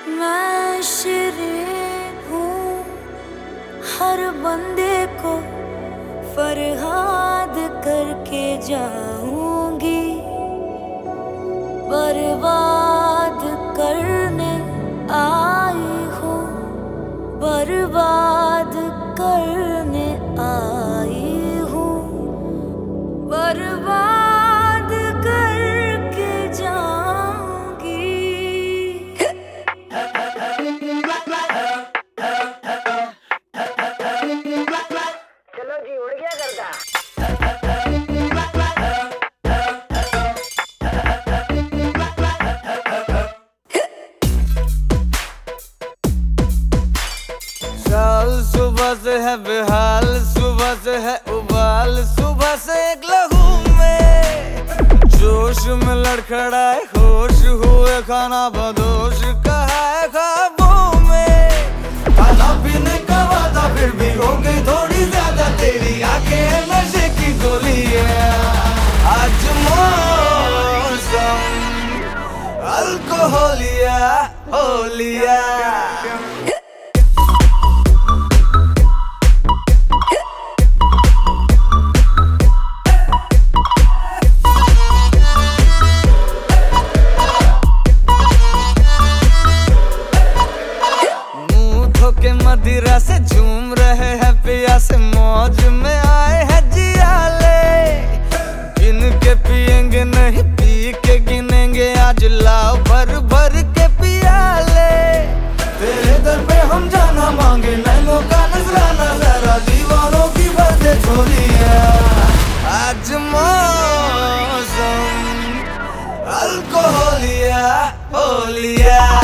मैं शिरीन हूँ, हर बंदे को फरहाद करके जाऊंगी। बर्बाद करने आई हूँ, बर्बाद करने आई हूँ, बर्बाद करके जाऊंगी। चलो जी, उड़ गया करता। साल सुबह से है बेहाल, सुबह से है उबाल, सुबह से एक लहू में जोश में लड़खड़ाए, होश हुए खाना बदोश कहा है ख्वाबों में। खाना पीने का वादा फिर भी हो गई थोड़ी ज्यादा, तेरी आंखें नशे की गोली है। आज मौसम अल्कोहलिया होलिया। के मदिरा से झूम रहे हैं पिया से, मौज में आए हैं जियाले। गिन के पिएंगे नहीं, पी के गिनेंगे आज, लाओ भर भर के पियाले। तेरे दर पे हम जाना मांगे, नैनों का नजराना, जरा दीवानों की बातें छोड़ी है। आज मौसम अल्कोहलिया होलिया।